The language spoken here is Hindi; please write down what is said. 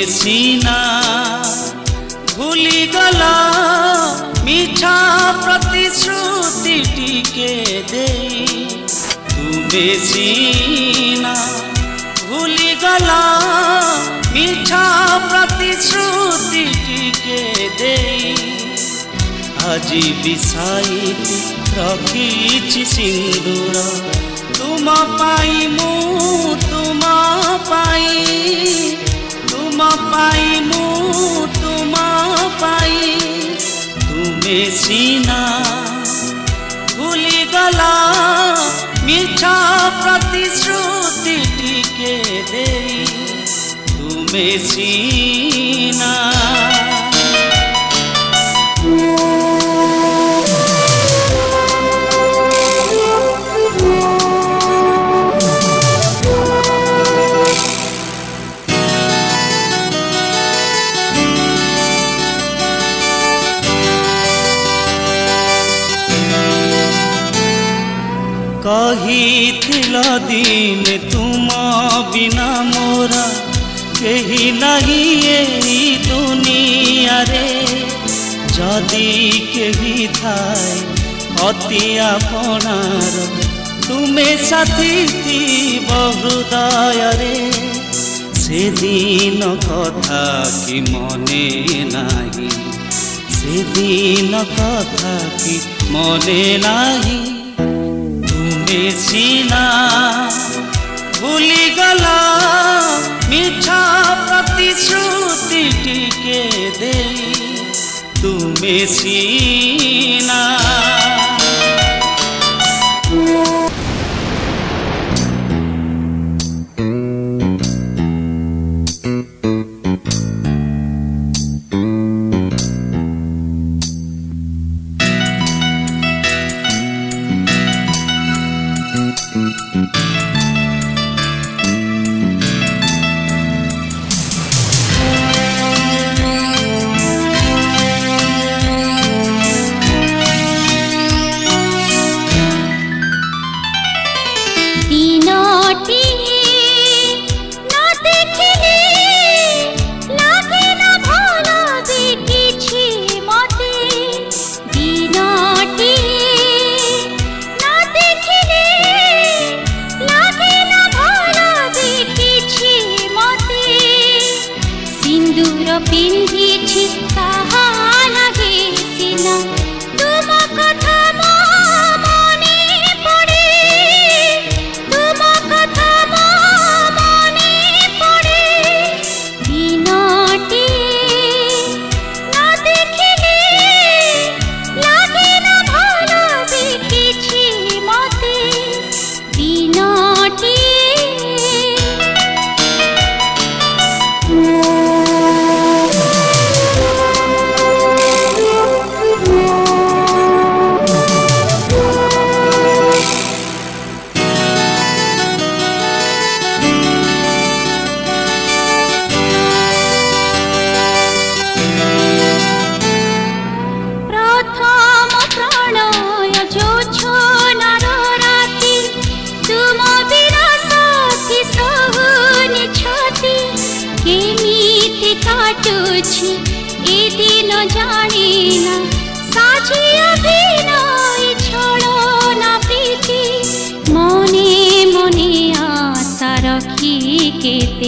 सीना भूली गला मीठा प्रतिश्रुति टिके दे तुम्हें सीना भूली गला मीठा प्रतिश्रुति टिके दे আজি बिसाई रखी सिंदूर तुम पाई मु तुम पाई मु तुम पाई तुम्हें सीना भूली गला मीठा प्रतिश्रुति टिके दे तुम्हें सीना कहिथिला दिन तुम बिना मोरा केही नहीं एई दुनिया रे जदि केही थाए अति आपणार तुमे साथी थीब हृदय रे से दिन कथा कि मने नाही से दिन कथा कि मने नाही सीना भूली गला मीठा प्रतिश्रुति टिके दे तुम्हें सीना पिंधिछि कहा लगे सीना तुम कथा मने पड़े तुम कथा मने पड़े दिनटी न देखिले लागे न भलो देखिछि मते दिनटी ए दिन जानिना साझी अभिनय छलो ना प्रीति मने मने आशा रखी केते